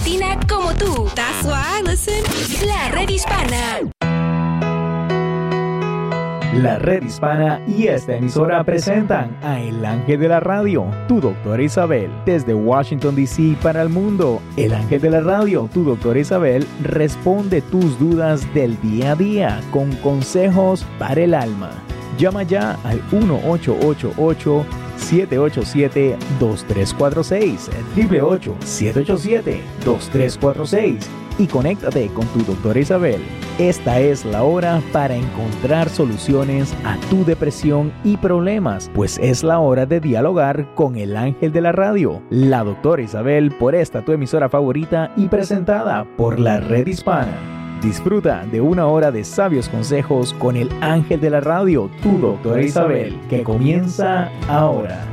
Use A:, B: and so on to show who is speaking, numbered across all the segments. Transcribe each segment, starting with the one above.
A: latina como tú. That's why I listen. La Red Hispana.
B: La Red Hispana y esta emisora presentan a El Ángel de la Radio, tu doctora Isabel. Desde Washington, D.C. para el mundo, El Ángel de la Radio, tu doctora Isabel, responde tus dudas del día a día con consejos para el alma. Llama ya al 1-888-787-2346, 888-787-2346 y conéctate con tu doctora Isabel. Esta es la hora para encontrar soluciones a tu depresión y problemas, pues es la hora de dialogar con el ángel de la radio, la doctora Isabel, por esta tu emisora favorita y presentada por la Red Hispana. Disfruta de una hora de sabios consejos con el ángel de la radio, tu doctora Isabel, que comienza ahora.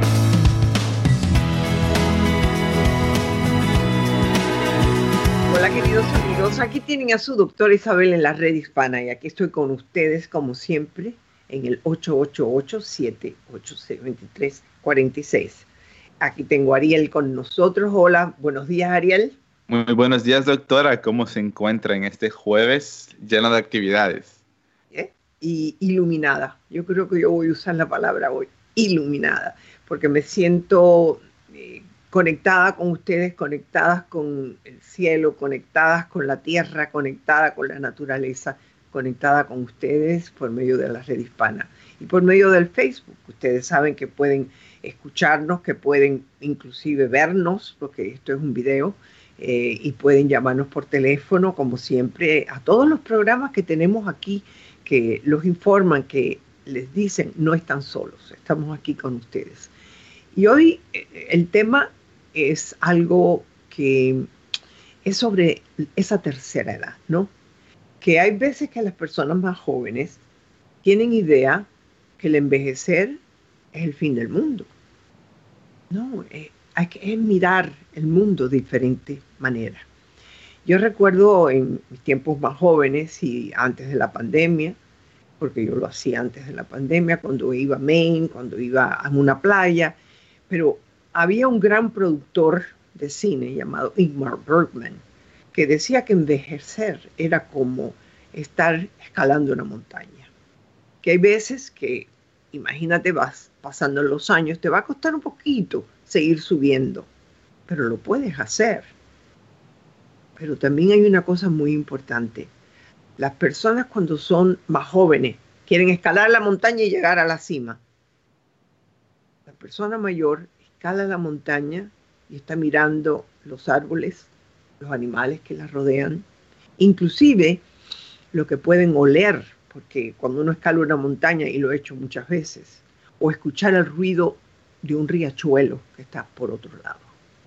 C: Hola queridos amigos, aquí tienen a su doctora Isabel en la Red Hispana y aquí estoy con ustedes como siempre en el 888-786-2346. Aquí tengo a Ariel con nosotros. Hola, buenos días Ariel.
D: Muy buenos días doctora, ¿cómo se encuentra en este jueves lleno de actividades?
C: Y iluminada, yo creo que yo voy a usar la palabra hoy, iluminada, porque me siento conectada con ustedes, conectadas con el cielo, conectadas con la tierra, conectada con la naturaleza, conectada con ustedes por medio de la Red Hispana y por medio del Facebook. Ustedes saben que pueden escucharnos, que pueden inclusive vernos, porque esto es un video, y pueden llamarnos por teléfono, como siempre, a todos los programas que tenemos aquí, que los informan, que les dicen, no están solos, estamos aquí con ustedes. Y hoy el tema es algo que es sobre esa tercera edad, ¿no? Que hay veces que las personas más jóvenes tienen idea que el envejecer es el fin del mundo. No, hay que mirar el mundo de diferente manera. Yo recuerdo en mis tiempos más jóvenes y antes de la pandemia, porque yo lo hacía antes de la pandemia, cuando iba a Maine, cuando iba a una playa, pero había un gran productor de cine llamado Ingmar Bergman que decía que envejecer era como estar escalando una montaña. Que hay veces que, imagínate, vas pasando los años, te va a costar un poquito seguir subiendo, pero lo puedes hacer. Pero también hay una cosa muy importante. Las personas cuando son más jóvenes quieren escalar la montaña y llegar a la cima. La persona mayor escala la montaña y está mirando los árboles, los animales que la rodean, inclusive lo que pueden oler, porque cuando uno escala una montaña, y lo he hecho muchas veces, o escuchar el ruido de un riachuelo que está por otro lado.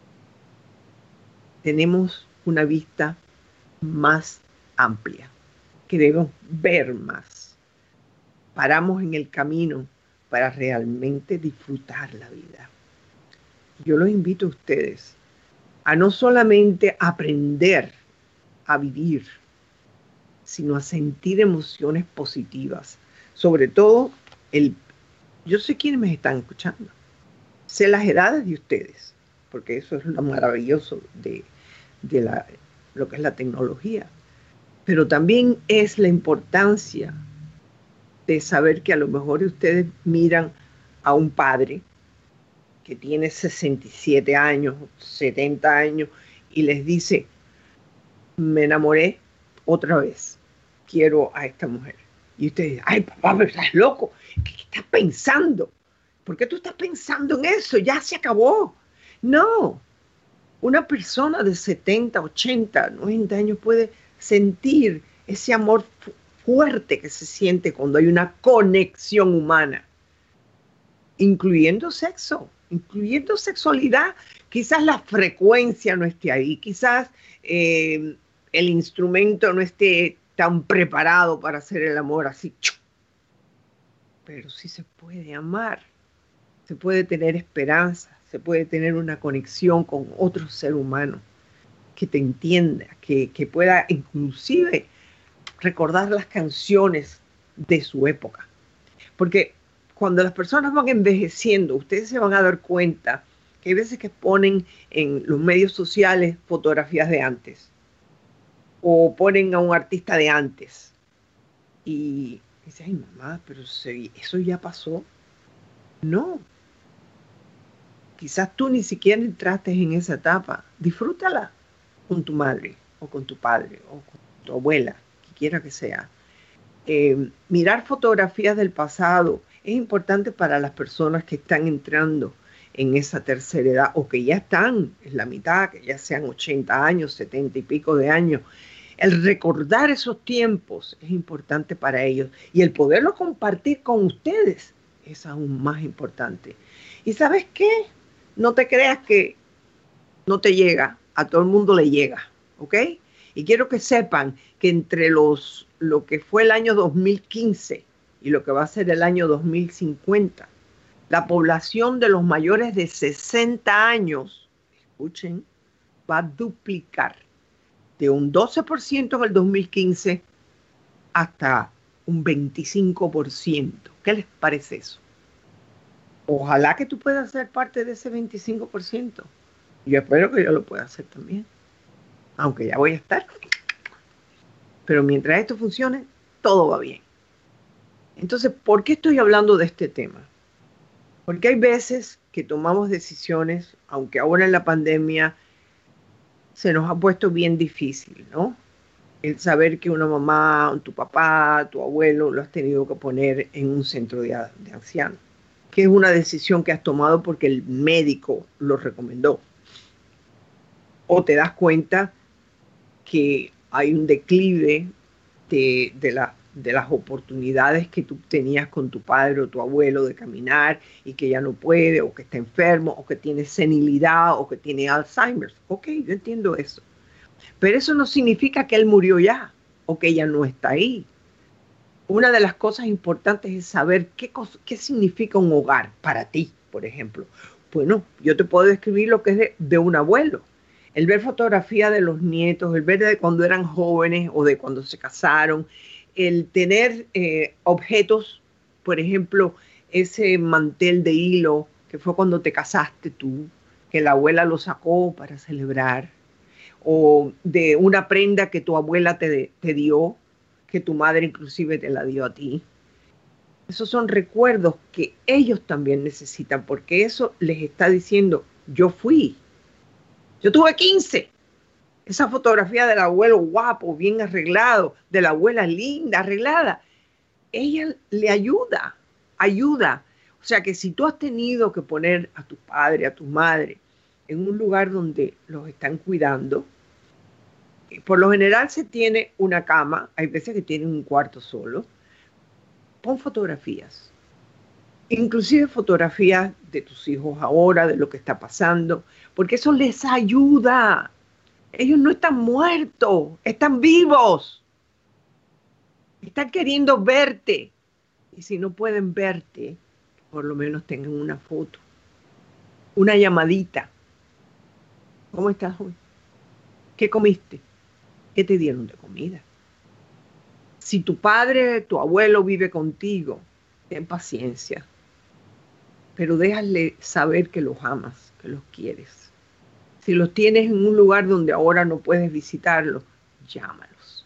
C: Tenemos una vista más amplia, que debemos ver más. Paramos en el camino para realmente disfrutar la vida. Yo los invito a ustedes a no solamente aprender a vivir, sino a sentir emociones positivas. Sobre todo, yo sé quiénes me están escuchando, sé las edades de ustedes, porque eso es lo maravilloso de lo que es la tecnología. Pero también es la importancia de saber que a lo mejor ustedes miran a un padre que tiene 67 años, 70 años, y les dice, me enamoré otra vez, quiero a esta mujer. Y ustedes dicen, ay papá, pero estás loco, ¿qué estás pensando? ¿Por qué tú estás pensando en eso? Ya se acabó. No, una persona de 70, 80, 90 años puede sentir ese amor fuerte que se siente cuando hay una conexión humana, incluyendo sexo, incluyendo sexualidad. Quizás la frecuencia no esté ahí, quizás el instrumento no esté tan preparado para hacer el amor así, pero sí se puede amar, se puede tener esperanza, se puede tener una conexión con otro ser humano que te entienda, que pueda inclusive recordar las canciones de su época. Porque cuando las personas van envejeciendo, ustedes se van a dar cuenta que hay veces que ponen en los medios sociales fotografías de antes o ponen a un artista de antes y dices, ay mamá, pero eso ya pasó. No, quizás tú ni siquiera entraste en esa etapa. Disfrútala con tu madre o con tu padre o con tu abuela, que quiera que sea. Mirar fotografías del pasado es importante para las personas que están entrando en esa tercera edad o que ya están en la mitad, que ya sean 80 años, 70 y pico de años. El recordar esos tiempos es importante para ellos y el poderlo compartir con ustedes es aún más importante. ¿Y sabes qué? No te creas que no te llega, a todo el mundo le llega, ¿ok? Y quiero que sepan que entre lo que fue el año 2015 y lo que va a ser el año 2050, la población de los mayores de 60 años, escuchen, va a duplicar de un 12% en el 2015 hasta un 25%. ¿Qué les parece eso? Ojalá que tú puedas ser parte de ese 25%. Yo espero que yo lo pueda hacer también, aunque ya voy a estar. Pero mientras esto funcione, todo va bien. Entonces, ¿por qué estoy hablando de este tema? Porque hay veces que tomamos decisiones, aunque ahora en la pandemia se nos ha puesto bien difícil, ¿no? El saber que una mamá, tu papá, tu abuelo, lo has tenido que poner en un centro de ancianos, que es una decisión que has tomado porque el médico lo recomendó. O te das cuenta que hay un declive de las oportunidades que tú tenías con tu padre o tu abuelo de caminar y que ya no puede, o que está enfermo, o que tiene senilidad, o que tiene Alzheimer. Ok, yo entiendo eso. Pero eso no significa que él murió ya, o que ella no está ahí. Una de las cosas importantes es saber qué significa un hogar para ti, por ejemplo. Bueno, yo te puedo describir lo que es de un abuelo. El ver fotografía de los nietos, el ver de cuando eran jóvenes o de cuando se casaron, el tener objetos, por ejemplo, ese mantel de hilo que fue cuando te casaste tú, que la abuela lo sacó para celebrar, o de una prenda que tu abuela te dio, que tu madre inclusive te la dio a ti. Esos son recuerdos que ellos también necesitan, porque eso les está diciendo, yo tuve 15. Esa fotografía del abuelo guapo, bien arreglado, de la abuela linda, arreglada, ella le ayuda. O sea que si tú has tenido que poner a tu padre, a tu madre, en un lugar donde los están cuidando, por lo general se tiene una cama, hay veces que tienen un cuarto solo, pon fotografías. Inclusive fotografías de tus hijos ahora, de lo que está pasando, porque eso les ayuda. Ellos no están muertos, están vivos. Están queriendo verte. Y si no pueden verte, por lo menos tengan una foto, una llamadita. ¿Cómo estás hoy? ¿Qué comiste? ¿Qué te dieron de comida? Si tu padre, tu abuelo vive contigo, ten paciencia. Pero déjale saber que los amas, que los quieres. Si los tienes en un lugar donde ahora no puedes visitarlos, llámalos.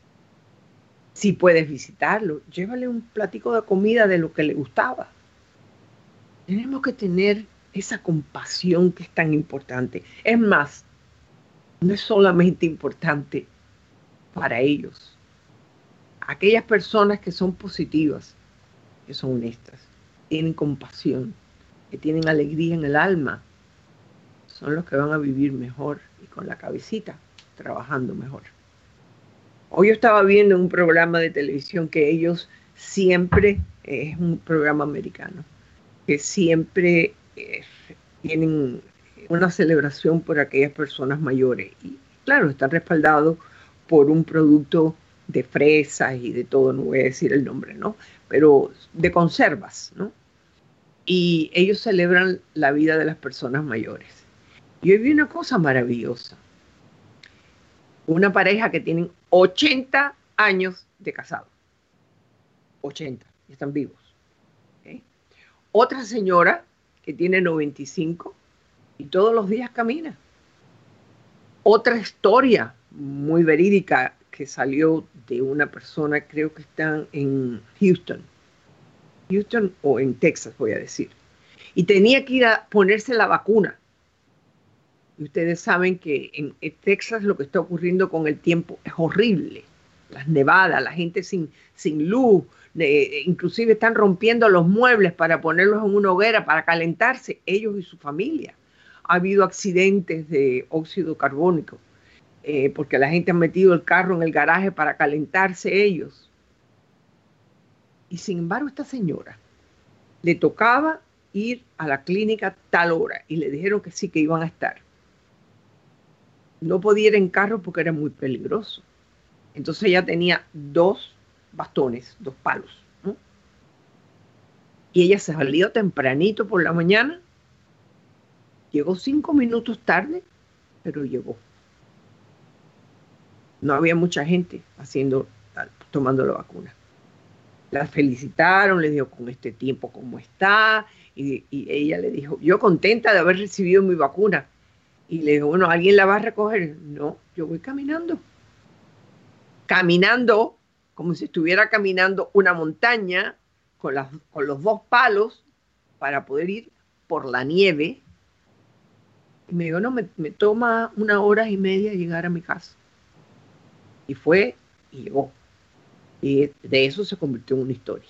C: Si puedes visitarlos, llévale un platico de comida de lo que le gustaba. Tenemos que tener esa compasión que es tan importante. Es más, no es solamente importante para ellos. Aquellas personas que son positivas, que son honestas, tienen compasión, que tienen alegría en el alma, son los que van a vivir mejor y con la cabecita trabajando mejor. Hoy yo estaba viendo un programa de televisión que ellos siempre, es un programa americano, que siempre tienen una celebración por aquellas personas mayores. Y claro, están respaldados por un producto de fresas y de todo, no voy a decir el nombre, ¿no? Pero de conservas, ¿no? Y ellos celebran la vida de las personas mayores. Y hoy vi una cosa maravillosa. Una pareja que tienen 80 años de casado. 80, están vivos. ¿Okay? Otra señora que tiene 95 y todos los días camina. Otra historia muy verídica que salió de una persona, creo que están en Houston o en Texas, voy a decir, y tenía que ir a ponerse la vacuna. Y ustedes saben que en Texas lo que está ocurriendo con el tiempo es horrible. Las nevadas, la gente sin luz, inclusive están rompiendo los muebles para ponerlos en una hoguera para calentarse, ellos y su familia. Ha habido accidentes de óxido carbónico, porque la gente ha metido el carro en el garaje para calentarse ellos. Y sin embargo, esta señora le tocaba ir a la clínica tal hora y le dijeron que sí, que iban a estar. No podía ir en carro porque era muy peligroso. Entonces ella tenía 2 bastones, 2 palos, ¿no? Y ella se salió tempranito por la mañana, llegó 5 minutos tarde, pero llegó. No había mucha gente tomando la vacuna. La felicitaron, le dijo con este tiempo cómo está, y ella le dijo, yo contenta de haber recibido mi vacuna. Y le dijo, bueno, ¿alguien la va a recoger? No, yo voy caminando. Caminando como si estuviera caminando una montaña con los 2 palos para poder ir por la nieve. Y me dijo, no, me toma 1 hora y media llegar a mi casa. Y fue y llegó. Y de eso se convirtió en una historia.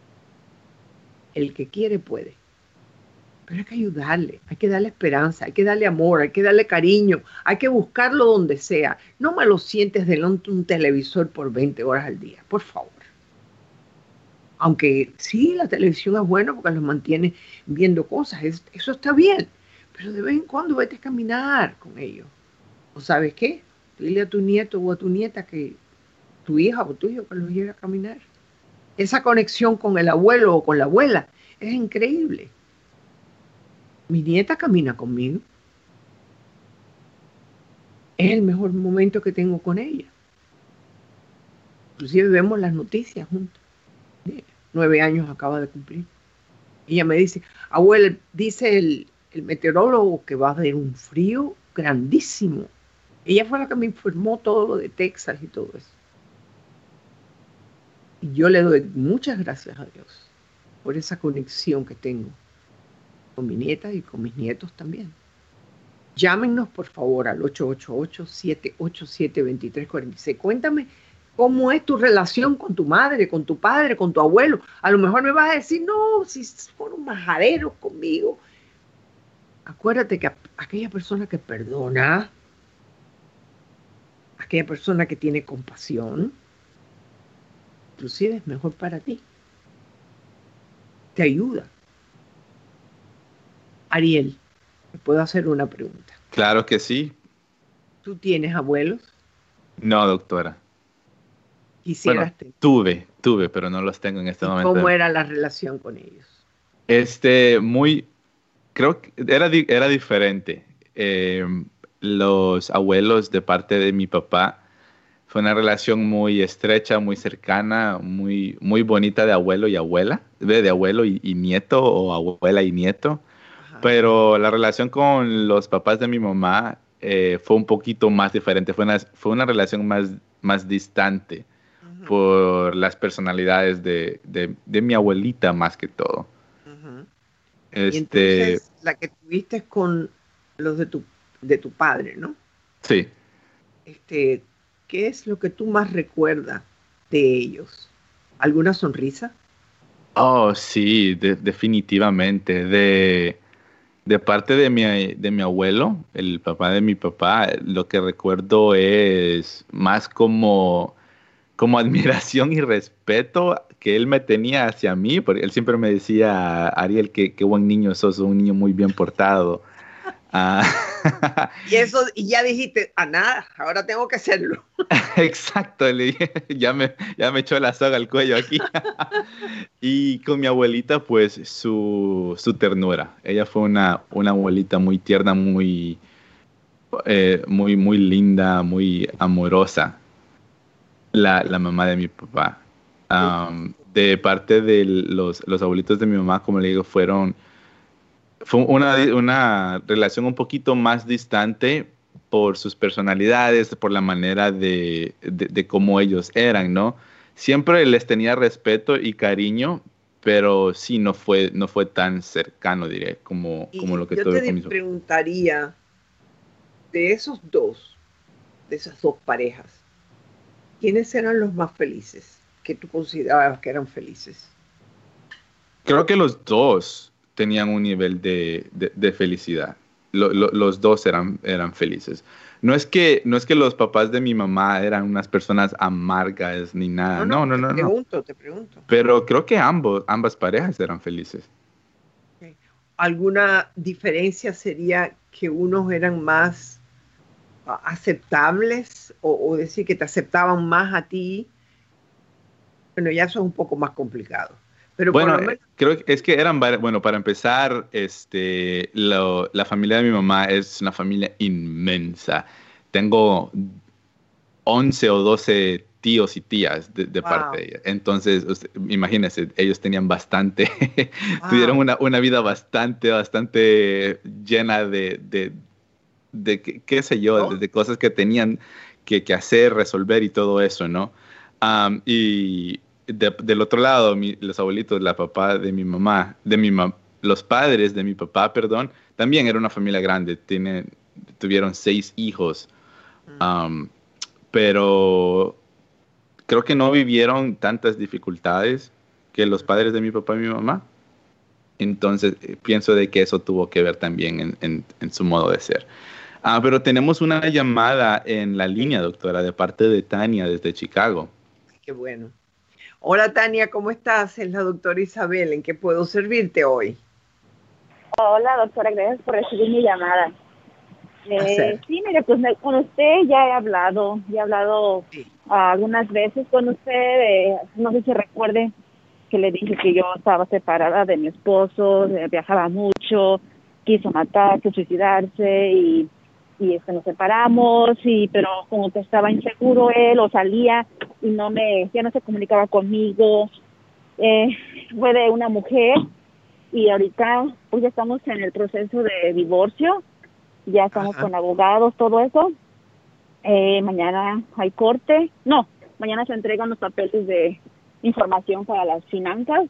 C: El que quiere puede. Pero hay que ayudarle, hay que darle esperanza, hay que darle amor, hay que darle cariño, hay que buscarlo donde sea. No me lo sientes delante de un televisor por 20 horas al día, por favor. Aunque sí, la televisión es buena porque los mantiene viendo cosas, eso está bien. Pero de vez en cuando vete a caminar con ellos. ¿O sabes qué? Dile a tu nieto o a tu nieta que tu hija o tu hijo que los lleve a caminar. Esa conexión con el abuelo o con la abuela es increíble. Mi nieta camina conmigo. Es el mejor momento que tengo con ella. Inclusive vemos las noticias juntos. 9 años acaba de cumplir. Ella me dice, abuela, dice el meteorólogo que va a haber un frío grandísimo. Ella fue la que me informó todo lo de Texas y todo eso. Y yo le doy muchas gracias a Dios por esa conexión que tengo con mi nieta y con mis nietos también. Llámenos por favor al 888-787-2346. Cuéntame cómo es tu relación con tu madre, con tu padre, con tu abuelo. A lo mejor me vas a decir, no, si fueron majaderos conmigo. Acuérdate que aquella persona que perdona, aquella persona que tiene compasión, inclusive es mejor para ti. Te ayuda. Ariel, ¿te puedo hacer una pregunta?
D: Claro que sí.
C: ¿Tú tienes abuelos?
D: No, doctora.
C: Quisieras tener.
D: Tuve, pero no los tengo en este momento.
C: ¿Cómo era la relación con ellos?
D: Creo que era diferente. Los abuelos de parte de mi papá, fue una relación muy estrecha, muy cercana, muy, muy bonita de abuelo y abuela, de abuelo y nieto o abuela y nieto. Ajá. Pero la relación con los papás de mi mamá fue un poquito más diferente, fue una relación más distante. Uh-huh. Por las personalidades de mi abuelita más que todo.
C: Uh-huh. Y entonces, la que tuviste con los de tu padre, ¿no?
D: Sí.
C: ¿Qué es lo que tú más recuerdas de ellos? ¿Alguna sonrisa?
D: Oh, sí, definitivamente. De parte de mi abuelo, el papá de mi papá, lo que recuerdo es más como admiración y respeto que él me tenía hacia mí, porque él siempre me decía, Ariel, qué buen niño sos, un niño muy bien portado.
C: Y ya dijiste, nada, ahora tengo que hacerlo.
D: Exacto, le dije, ya me echó la soga al cuello aquí. Y con mi abuelita, pues, su ternura. Ella fue una abuelita muy tierna, muy linda, muy amorosa. La mamá de mi papá. De parte de los abuelitos de mi mamá, como le digo, fueron fue una relación un poquito más distante por sus personalidades, por la manera de cómo ellos eran, ¿no? Siempre les tenía respeto y cariño, pero sí no fue tan cercano, diré, como lo que
C: yo
D: tuve
C: te
D: con mis...
C: preguntaría, de esas dos parejas, ¿quiénes eran los más felices que tú considerabas que eran felices?
D: Creo que los dos tenían un nivel de felicidad. Los dos eran felices. No es que los papás de mi mamá eran unas personas amargas ni nada. No, no, no, no.
C: Te pregunto.
D: Pero creo que ambas parejas eran felices.
C: Okay. ¿Alguna diferencia sería que unos eran más aceptables o decir que te aceptaban más a ti? Bueno, ya eso es un poco más complicado. Pero
D: Bueno,
C: por lo menos...
D: creo que es que bueno, para empezar, la familia de mi mamá es una familia inmensa. Tengo 11 o 12 tíos y tías de parte de ella. Entonces, imagínense, ellos tenían bastante, tuvieron una vida bastante llena de qué sé yo,
C: ¿no?
D: de cosas que tenían que hacer, resolver y todo eso, ¿no? Y del otro lado, los abuelitos, la papá de mi mamá, los padres de mi papá, perdón, también era una familia grande, tuvieron 6 hijos. Pero creo que no vivieron tantas dificultades que los padres de mi papá y mi mamá. Entonces, pienso de que eso tuvo que ver también en su modo de ser. Pero tenemos una llamada en la línea, doctora, de parte de Tania desde Chicago.
C: Qué bueno. Hola Tania, ¿cómo estás? Es la doctora Isabel. ¿En qué puedo servirte hoy?
E: Hola doctora, gracias por recibir mi llamada. Sí, mire, pues con usted ya he hablado
C: Sí.
E: Algunas veces con usted, no sé si recuerde que le dije que yo estaba separada de mi esposo, viajaba mucho, quiso matarse, suicidarse y nos separamos, pero como que estaba inseguro él o salía y ya no se comunicaba conmigo. Fue de una mujer y ahorita pues ya estamos en el proceso de divorcio. Ya estamos con abogados, todo eso. Mañana hay corte. No, mañana se entregan los papeles de información para las finanzas.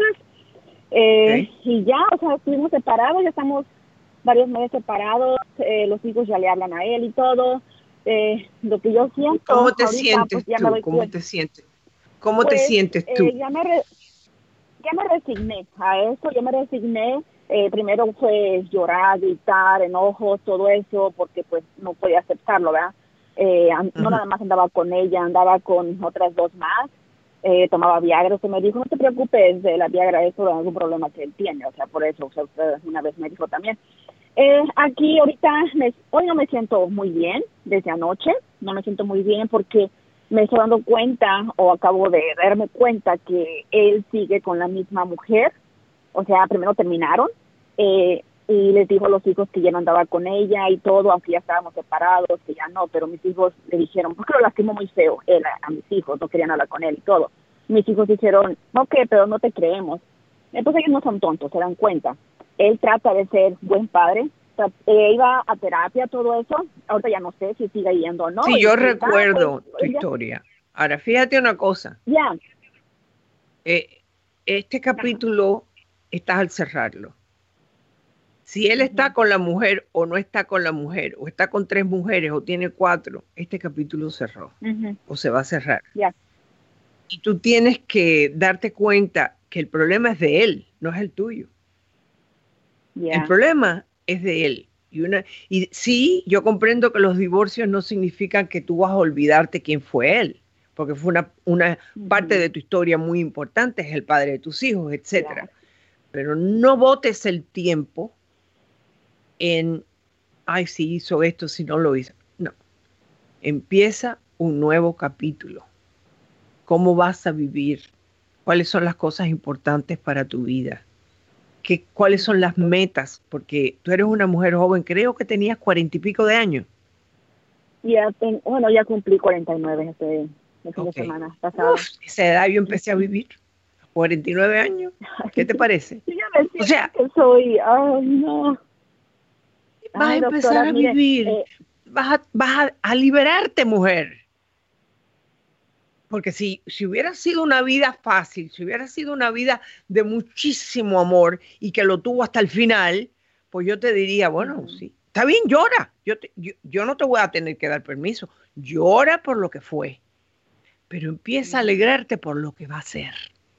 E: Y ya, o sea, estuvimos separados, ya estamos varios meses separados. Los hijos ya le hablan a él y todo. Lo que yo siento...
C: ¿Cómo te
E: ahorita,
C: sientes
E: pues,
C: tú? ¿Cómo te sientes? ¿Cómo te sientes tú?
E: Ya me resigné a eso, primero fue llorar, gritar, enojos, todo eso, porque pues no podía aceptarlo, ¿verdad? No nada más andaba con ella, andaba con otras 2 más, tomaba Viagra. Usted me dijo, no te preocupes de la Viagra, eso no es algún problema que él tiene, o sea, por eso, usted una vez me dijo también. Aquí ahorita, hoy no me siento muy bien, desde anoche, no me siento muy bien porque me estoy dando cuenta, o acabo de darme cuenta, que él sigue con la misma mujer. O sea, primero terminaron y les dijo a los hijos que ya no andaba con ella y todo, aunque ya estábamos separados, que ya no, pero mis hijos le dijeron, porque lo lastimó muy feo él a mis hijos, no querían hablar con él y todo. Mis hijos dijeron, ok, pero no te creemos. Entonces ellos no son tontos, se dan cuenta. Él trata de ser buen padre, iba a terapia, todo eso. Ahorita ya no sé si sigue yendo o no.
C: Sí, yo recuerdo tu historia. Ahora, fíjate una cosa.
E: Ya.
C: Este capítulo estás al cerrarlo. Si él está con la mujer o no está con la mujer, o está con 3 mujeres o tiene 4, este capítulo cerró o se va a cerrar. Y tú tienes que darte cuenta que el problema es de él, no es el tuyo. El problema es de él. Y sí, yo comprendo que los divorcios no significan que tú vas a olvidarte quién fue él, porque fue una parte de tu historia muy importante, es el padre de tus hijos, etcétera. Pero no botes el tiempo en, ay, si hizo esto, si no lo hizo. No. Empieza un nuevo capítulo. ¿Cómo vas a vivir? ¿Cuáles son las cosas importantes para tu vida? ¿Cuáles son las metas? Porque tú eres una mujer joven, creo que tenías 40 y pico de años.
E: Ya cumplí 49 este fin de semana pasado.
C: Esa edad yo empecé a vivir, a 49 años. ¿Qué te parece?
E: Yo ya me
C: O sea,
E: siento que soy, ay, no.
C: vas a
E: Ay,
C: empezar
E: doctora,
C: a
E: mire,
C: vivir, vas a liberarte, mujer. Porque si hubiera sido una vida fácil, si hubiera sido una vida de muchísimo amor y que lo tuvo hasta el final, pues yo te diría, bueno, sí, está bien, llora. Yo no te voy a tener que dar permiso. Llora por lo que fue, pero empieza a alegrarte por lo que va a ser.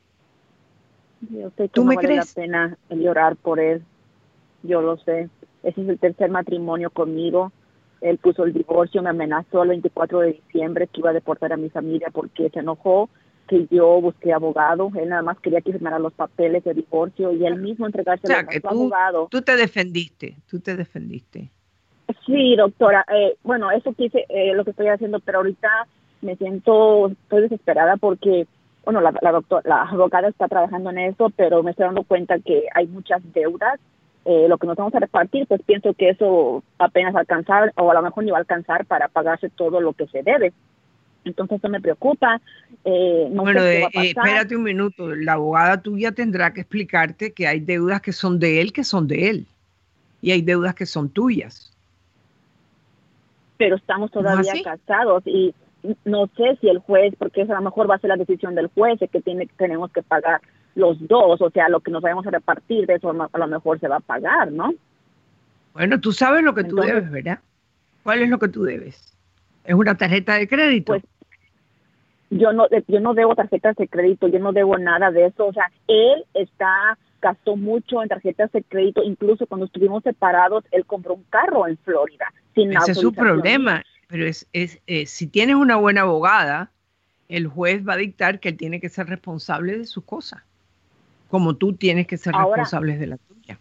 E: yo sé que
C: ¿Tú
E: no
C: me
E: vale
C: crees?
E: la pena llorar por él. Yo lo sé. Ese es el tercer matrimonio conmigo. Él puso el divorcio, me amenazó el 24 de diciembre que iba a deportar a mi familia porque se enojó que yo busqué abogado. Él nada más quería que firmara los papeles de divorcio y él mismo
C: O
E: entregárselo
C: sea,
E: a
C: que
E: su abogado.
C: tú te defendiste.
E: Sí, doctora. Bueno, eso quise, lo que estoy haciendo, pero ahorita estoy desesperada porque, bueno, la abogada está trabajando en eso, pero me estoy dando cuenta que hay muchas deudas. Lo que nos vamos a repartir, pues pienso que eso apenas alcanzar, o a lo mejor ni va a alcanzar para pagarse todo lo que se debe. Entonces eso me preocupa. No
C: Bueno,
E: sé qué va a pasar.
C: espérate un minuto. La abogada tuya tendrá que explicarte que hay deudas que son de él, y hay deudas que son tuyas.
E: Pero estamos
C: ¿No es
E: todavía
C: así?
E: casados y no sé si el juez, porque eso a lo mejor va a ser la decisión del juez, de que tenemos que pagar los dos, o sea, lo que nos vayamos a repartir de eso a lo mejor se va a pagar, ¿no?
C: Bueno, tú sabes lo que tú
E: Entonces,
C: debes, ¿verdad? ¿Cuál es lo que tú debes? ¿Es una tarjeta de crédito?
E: pues yo no debo tarjetas de crédito, yo no debo nada de eso, o sea, él gastó mucho en tarjetas de crédito, incluso cuando estuvimos separados, él compró un carro en Florida, sin
C: Ese es su
E: autorización
C: problema.
E: mía.
C: Pero si tienes una buena abogada, el juez va a dictar que él tiene que ser responsable de sus cosas, como tú tienes que ser
E: Ahora,
C: responsable de la tuya.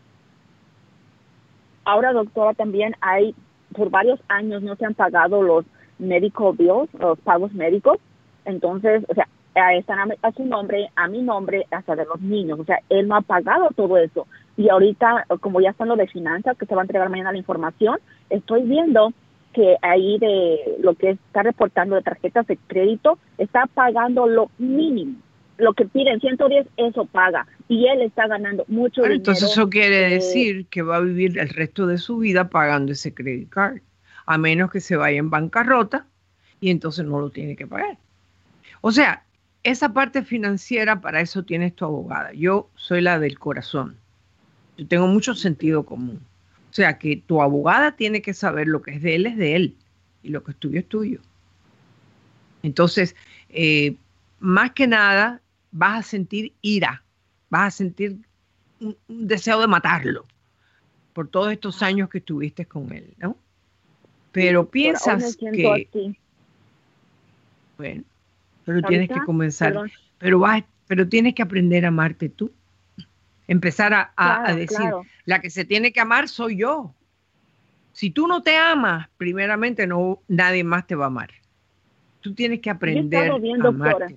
E: Ahora, doctora, también por varios años no se han pagado los medical bills, los pagos médicos. Entonces, o sea, están a su nombre, a mi nombre, hasta de los niños. O sea, él no ha pagado todo eso. Y ahorita, como ya están lo de finanzas, que se va a entregar mañana la información, estoy viendo que ahí de lo que está reportando de tarjetas de crédito, está pagando lo mínimo. Lo que piden, 110, eso paga. Y él está ganando mucho
C: Bueno,
E: dinero.
C: entonces eso quiere decir que va a vivir el resto de su vida pagando ese credit card, a menos que se vaya en bancarrota y entonces no lo tiene que pagar. O sea, esa parte financiera, para eso tienes tu abogada. Yo soy la del corazón. Yo tengo mucho sentido común. O sea, que tu abogada tiene que saber lo que es de él y lo que es tuyo. Entonces, más que nada, vas a sentir ira, vas a sentir un deseo de matarlo por todos estos años que estuviste con él, ¿no? Pero piensas que,
E: así.
C: bueno, pero tienes que
E: Ahorita,
C: comenzar,
E: perdón.
C: pero tienes que aprender a amarte tú. Empezar a
E: Claro,
C: decir,
E: claro.
C: la que se tiene que amar soy yo. Si tú no te amas, primeramente nadie más te va a amar. Tú tienes que aprender
E: Yo he estado bien,
C: a
E: doctora.
C: amarte.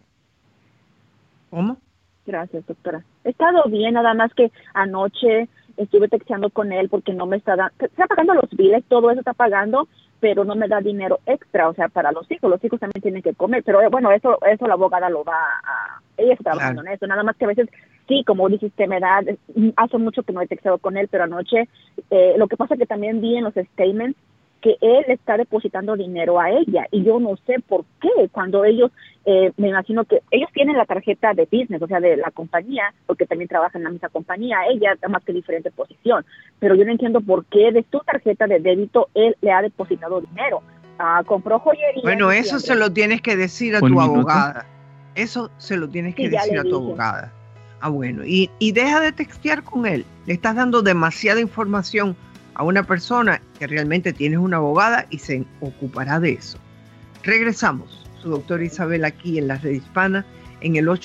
C: ¿Cómo?
E: Gracias, doctora. He estado bien, nada más que anoche estuve texteando con él porque no me está pagando los biles, todo eso está pagando, pero no me da dinero extra, o sea, para los hijos también tienen que comer, pero bueno, eso la abogada ella está trabajando en eso, nada más que a veces, sí, como dijiste, hace mucho que no he texteado con él, pero anoche, lo que pasa es que también vi en los statements que él está depositando dinero a ella y yo no sé por qué, cuando ellos, me imagino que ellos tienen la tarjeta de business, o sea, de la compañía, porque también trabajan en la misma compañía, ella está más que diferente posición, pero yo no entiendo por qué de tu tarjeta de débito él le ha depositado dinero. Compró joyería.
C: Bueno, eso se lo tienes que decir a tu abogada. Eso se lo tienes que decir a tu abogada. Bueno, y deja de textear con él. Le estás dando demasiada información a una persona que realmente tienes una abogada y se ocupará de eso. Regresamos. Su doctora Isabel aquí en la Red Hispana en el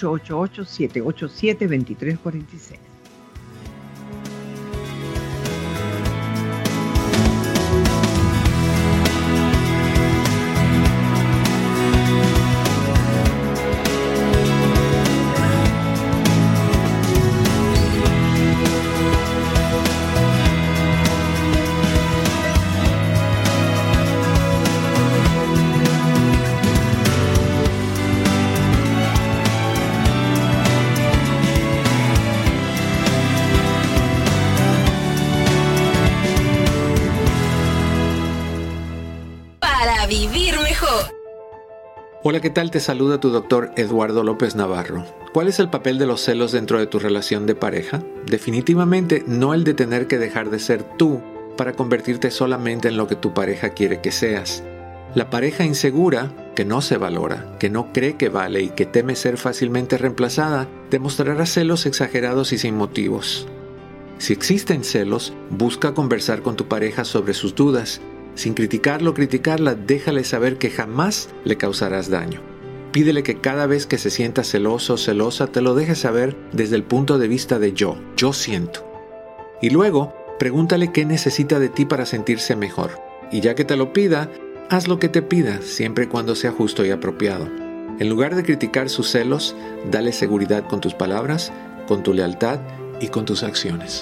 C: 888-787-2346.
A: para vivir mejor.
F: Hola, ¿qué tal? Te saluda tu doctor Eduardo López Navarro. ¿Cuál es el papel de los celos dentro de tu relación de pareja? Definitivamente no el de tener que dejar de ser tú para convertirte solamente en lo que tu pareja quiere que seas. La pareja insegura, que no se valora, que no cree que vale y que teme ser fácilmente reemplazada, demostrará celos exagerados y sin motivos. Si existen celos, busca conversar con tu pareja sobre sus dudas. Sin criticarlo o criticarla, déjale saber que jamás le causarás daño. Pídele que cada vez que se sienta celoso o celosa te lo deje saber desde el punto de vista de yo siento. Y luego, pregúntale qué necesita de ti para sentirse mejor. Y ya que te lo pida, haz lo que te pida, siempre y cuando sea justo y apropiado. En lugar de criticar sus celos, dale seguridad con tus palabras, con tu lealtad y con tus acciones.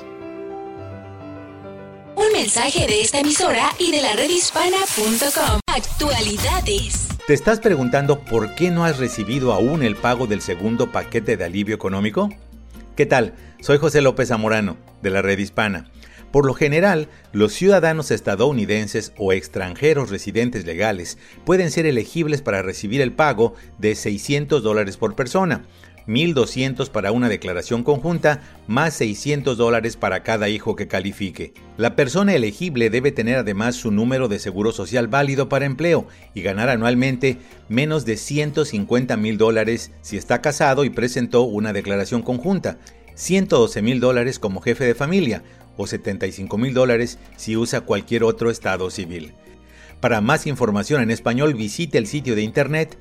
A: Un mensaje de esta emisora y de la redhispana.com. Actualidades.
G: ¿Te estás preguntando por qué no has recibido aún el pago del segundo paquete de alivio económico? ¿Qué tal? Soy José López Zamorano, de la Red Hispana. Por lo general, los ciudadanos estadounidenses o extranjeros residentes legales pueden ser elegibles para recibir el pago de $600 por persona, $1,200 para una declaración conjunta, más $600 para cada hijo que califique. La persona elegible debe tener además su número de seguro social válido para empleo y ganar anualmente menos de $150,000 si está casado y presentó una declaración conjunta, $112,000 como jefe de familia o $75,000 si usa cualquier otro estado civil. Para más información en español, visite el sitio de internet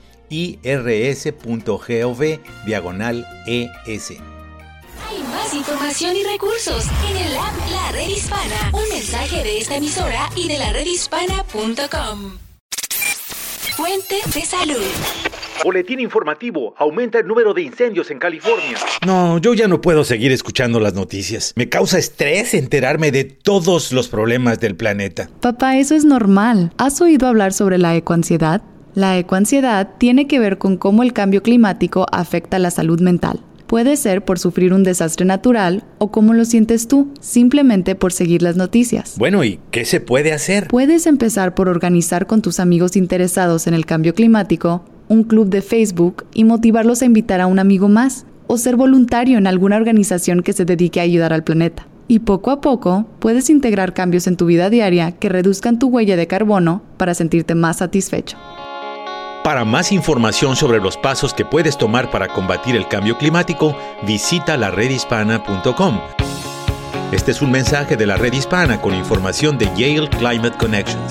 G: irs.gov/ES.
A: Hay más información y recursos en el app La Red Hispana. Un mensaje de esta emisora y de la redhispana.com. Fuente de salud.
H: Boletín informativo. Aumenta el número de incendios en California.
G: No, yo ya no puedo seguir escuchando las noticias. Me causa estrés enterarme de todos los problemas del planeta.
I: Papá, eso es normal. ¿Has oído hablar sobre la ecoansiedad? La ecoansiedad tiene que ver con cómo el cambio climático afecta la salud mental. Puede ser por sufrir un desastre natural o como lo sientes tú, simplemente por seguir las noticias.
G: Bueno, ¿y qué se puede hacer?
I: Puedes empezar por organizar con tus amigos interesados en el cambio climático un club de Facebook y motivarlos a invitar a un amigo más, o ser voluntario en alguna organización que se dedique a ayudar al planeta. Y poco a poco puedes integrar cambios en tu vida diaria que reduzcan tu huella de carbono para sentirte más satisfecho.
G: Para más información sobre los pasos que puedes tomar para combatir el cambio climático, visita la redhispana.com. Este es un mensaje de la Red Hispana con información de Yale Climate Connections.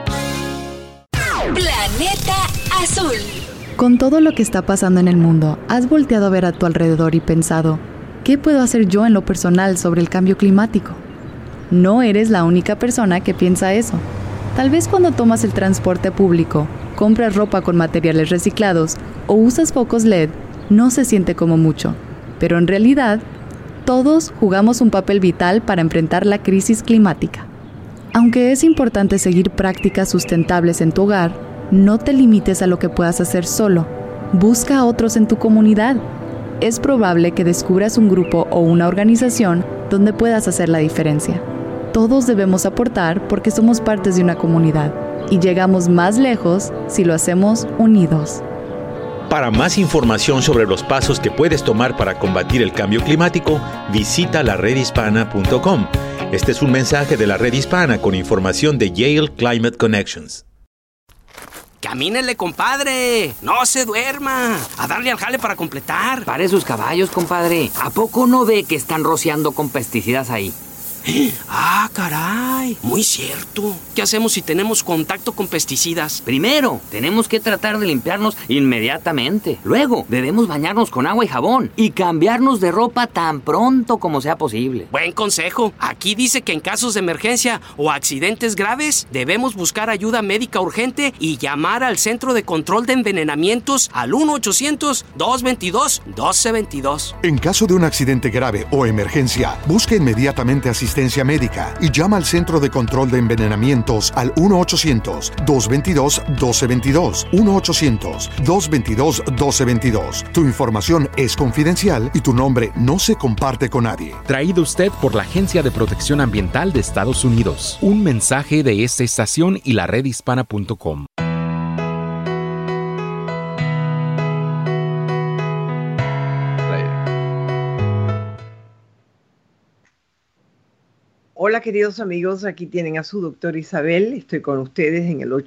A: Planeta Azul.
I: Con todo lo que está pasando en el mundo, ¿has volteado a ver a tu alrededor y pensado, ¿qué puedo hacer yo en lo personal sobre el cambio climático? No eres la única persona que piensa eso. Tal vez cuando tomas el transporte público, compras ropa con materiales reciclados o usas focos LED, no se siente como mucho. Pero en realidad, todos jugamos un papel vital para enfrentar la crisis climática. Aunque es importante seguir prácticas sustentables en tu hogar, no te limites a lo que puedas hacer solo. Busca a otros en tu comunidad. Es probable que descubras un grupo o una organización donde puedas hacer la diferencia. Todos debemos aportar porque somos partes de una comunidad y llegamos más lejos si lo hacemos unidos.
G: Para más información sobre los pasos que puedes tomar para combatir el cambio climático, visita la redhispana.com. Este es un mensaje de la Red Hispana con información de Yale Climate Connections.
J: ¡Camínele, compadre! ¡No se duerma! ¡A darle al jale para completar!
K: Pare sus caballos, compadre. ¿A poco no ve que están rociando con pesticidas ahí?
J: ¡Ah, caray! Muy cierto. ¿Qué hacemos si tenemos contacto con pesticidas?
K: Primero, tenemos que tratar de limpiarnos inmediatamente. Luego, debemos bañarnos con agua y jabón y cambiarnos de ropa tan pronto como sea posible.
J: Buen consejo. Aquí dice que en casos de emergencia o accidentes graves, debemos buscar ayuda médica urgente y llamar al Centro de Control de Envenenamientos al 1-800-222-1222.
L: En caso de un accidente grave o emergencia, busque inmediatamente asistencia asistencia médica y llama al Centro de Control de Envenenamientos al 1-800-222-1222. 1-800-222-1222. Tu información es confidencial y tu nombre no se comparte con nadie.
M: Traído usted por la Agencia de Protección Ambiental de Estados Unidos. Un mensaje de esta estación y la redhispana.com.
C: Hola queridos amigos, aquí tienen a su doctora Isabel. Estoy con ustedes en el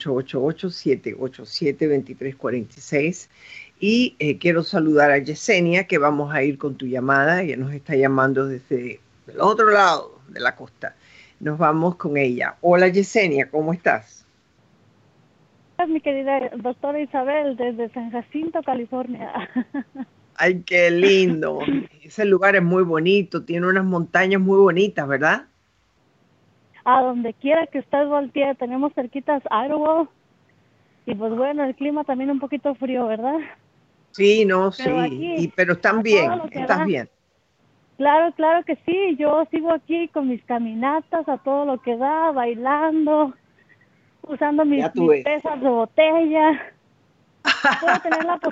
C: 888-787-2346 y quiero saludar a Yesenia, que vamos a ir con tu llamada. Ella nos está llamando desde el otro lado de la costa. Nos vamos con ella. Hola Yesenia, ¿cómo estás?
N: Hola mi querida doctora Isabel, desde San Jacinto, California.
C: Ay, qué lindo. Ese lugar es muy bonito, tiene unas montañas muy bonitas, ¿verdad?
N: A donde quiera que estés voltea, tenemos cerquitas Idaho y pues bueno, el clima también un poquito frío, ¿verdad?
C: Sí, no,
N: pero
C: sí,
N: aquí,
C: pero están bien, estás
N: da.
C: bien.
N: Claro que sí, yo sigo aquí con mis caminatas a todo lo que da, bailando, usando mis pesas de botella. Puedo tener la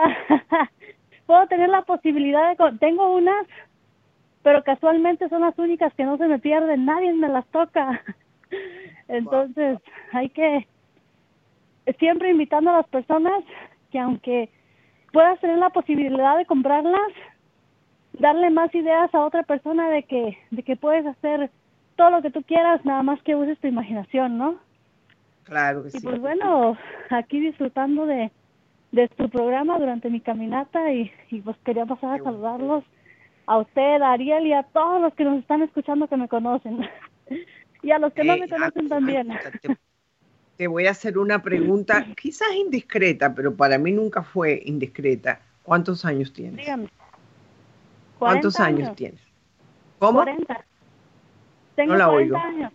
N: posibilidad, tengo unas, pero casualmente son las únicas que no se me pierden, nadie me las toca. Entonces, hay que siempre invitando a las personas que aunque puedas tener la posibilidad de comprarlas, darle más ideas a otra persona de que puedes hacer todo lo que tú quieras, nada más que uses tu imaginación, ¿no?
C: Claro que sí.
N: Y pues bueno, aquí disfrutando de tu programa durante mi caminata y pues quería pasar a saludarlos a usted, a Ariel y a todos los que nos están escuchando que me conocen. Y a los que no me conocen también.
C: Te voy a hacer una pregunta, quizás indiscreta, pero para mí nunca fue indiscreta. ¿Cuántos años tienes?
N: Dígame.
C: ¿Cuántos años tienes? ¿Cómo?
N: 40. Tengo
C: no la
N: 40
C: oigo.
N: años.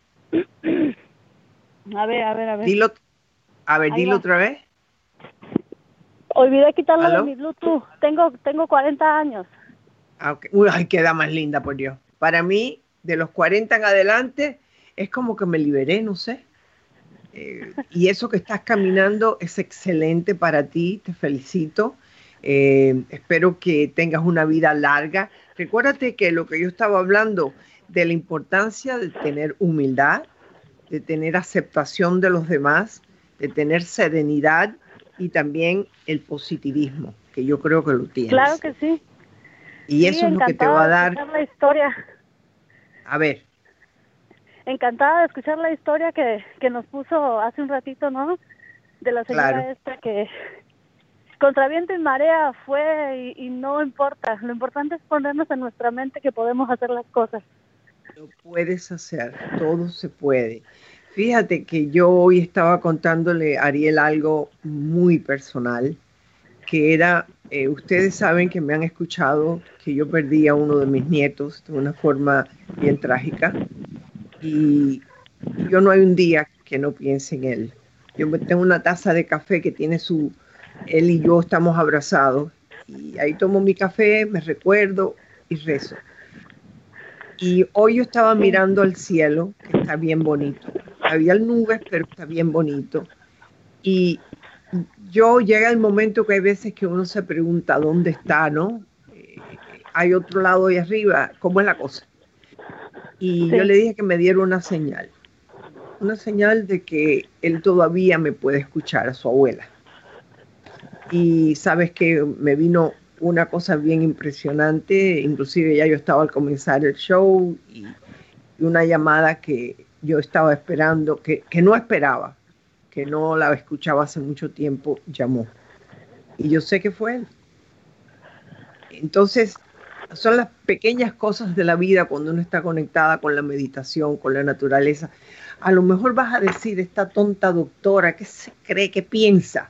N: A ver.
C: Dilo otra vez.
N: Olvidé quitarlo
C: ¿Aló?
N: de mi Bluetooth. Tengo 40 años.
C: Okay. Uy, ay, queda más linda, por Dios. Para mí, de los 40 en adelante, es como que me liberé, no sé. Y eso que estás caminando es excelente para ti, te felicito. Espero que tengas una vida larga. Recuérdate que lo que yo estaba hablando de la importancia de tener humildad, de tener aceptación de los demás, de tener serenidad y también el positivismo, que yo creo que lo tienes.
N: Claro que sí.
C: Y
N: sí,
C: eso es lo que te va a dar.
N: La historia.
C: A ver.
N: Encantada de escuchar la historia que nos puso hace un ratito, ¿no? De la señora esta que contra viento y marea fue y no importa. Lo importante es ponernos en nuestra mente que podemos hacer las cosas.
C: Lo puedes hacer, todo se puede. Fíjate que yo hoy estaba contándole a Ariel algo muy personal, que era, ustedes saben que me han escuchado que yo perdí a uno de mis nietos de una forma bien trágica y yo no hay un día que no piense en él. Yo tengo una taza de café que tiene él y yo estamos abrazados y ahí tomo mi café, me recuerdo y rezo. Y hoy yo estaba mirando al cielo, que está bien bonito. Había nubes, pero está bien bonito. Y llega el momento que hay veces que uno se pregunta dónde está, ¿no? Hay otro lado ahí arriba, ¿cómo es la cosa? Y yo le dije que me diera una señal de que él todavía me puede escuchar, a su abuela. Y sabes que me vino una cosa bien impresionante, inclusive ya yo estaba al comenzar el show y una llamada que yo estaba esperando, que no esperaba, que no la escuchaba hace mucho tiempo, llamó. Y yo sé que fue él. Entonces, son las pequeñas cosas de la vida cuando uno está conectada con la meditación, con la naturaleza. A lo mejor vas a decir, esta tonta doctora, ¿qué se cree, qué piensa?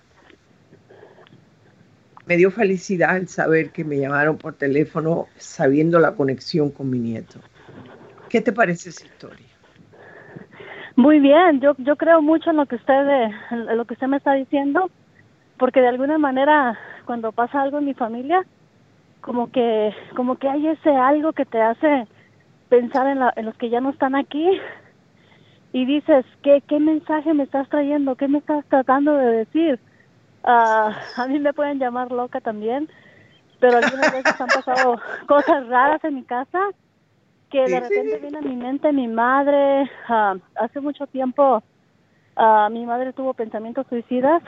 C: Me dio felicidad el saber que me llamaron por teléfono sabiendo la conexión con mi nieto. ¿Qué te parece esa historia?
N: Muy bien, yo creo mucho en lo que usted me está diciendo, porque de alguna manera cuando pasa algo en mi familia, como que hay ese algo que te hace pensar en los que ya no están aquí y dices, ¿qué mensaje me estás trayendo? ¿Qué me estás tratando de decir? A mí me pueden llamar loca también, pero algunas veces han pasado cosas raras en mi casa que de repente viene a mi mente mi madre. Hace mucho tiempo mi madre tuvo pensamientos suicidas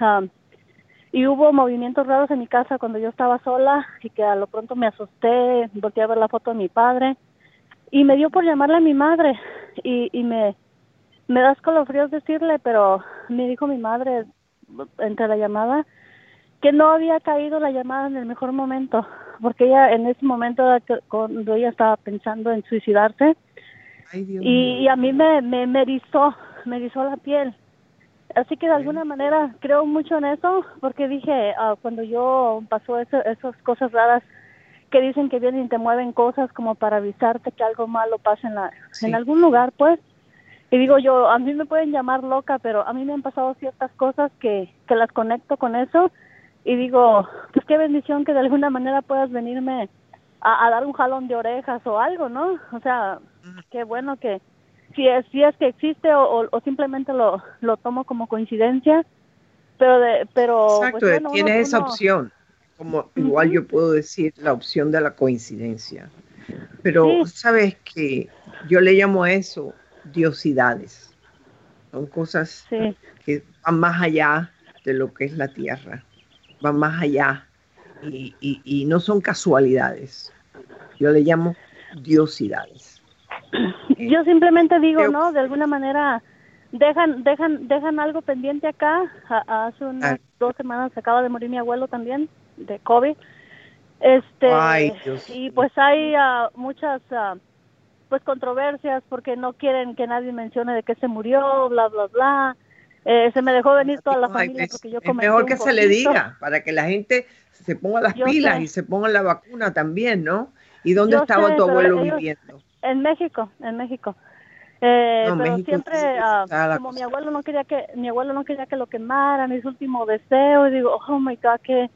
N: y hubo movimientos raros en mi casa cuando yo estaba sola y que a lo pronto me asusté, volteé a ver la foto de mi padre y me dio por llamarle a mi madre y me da escalofríos decirle, pero me dijo mi madre entre la llamada que no había caído la llamada en el mejor momento, porque ella en ese momento cuando ella estaba pensando en suicidarse.
C: Ay, Dios
N: y a mí me erizó la piel. Así que de alguna manera creo mucho en eso, porque dije, cuando yo pasó esas cosas raras que dicen que vienen y te mueven cosas como para avisarte que algo malo pasa en algún lugar, pues. Y digo yo, a mí me pueden llamar loca, pero a mí me han pasado ciertas cosas que las conecto con eso. Y digo, pues qué bendición que de alguna manera puedas venirme a dar un jalón de orejas o algo, ¿no? O sea, qué bueno que si es que existe o simplemente lo tomo como coincidencia, pero
C: exacto,
N: pues, bueno,
C: tienes esa opción, como igual yo puedo decir la opción de la coincidencia, pero sabes que yo le llamo a eso diosidades, son cosas que van más allá de lo que es la tierra, van más allá y no son casualidades, yo le llamo diosidades.
N: Yo simplemente digo, ¿no? De alguna manera dejan algo pendiente acá. Hace unas 2 semanas acaba de morir mi abuelo también de COVID.
C: Ay, Dios.
N: Y pues hay muchas pues controversias porque no quieren que nadie mencione de qué se murió, bla bla bla. Se me dejó venir toda la familia porque yo comenté
C: es mejor que
N: un
C: se le
N: poquito.
C: diga para que la gente se ponga las
N: Yo
C: pilas
N: sé.
C: y se ponga la vacuna también, ¿no? ¿Y dónde
N: Yo
C: estaba
N: sé,
C: tu
N: pero
C: abuelo
N: ellos-
C: viviendo?
N: En México.
C: No,
N: Pero
C: México
N: siempre,
C: está la
N: como
C: cosa.
N: mi abuelo no quería que lo quemaran, es su último deseo, y digo, oh my God, que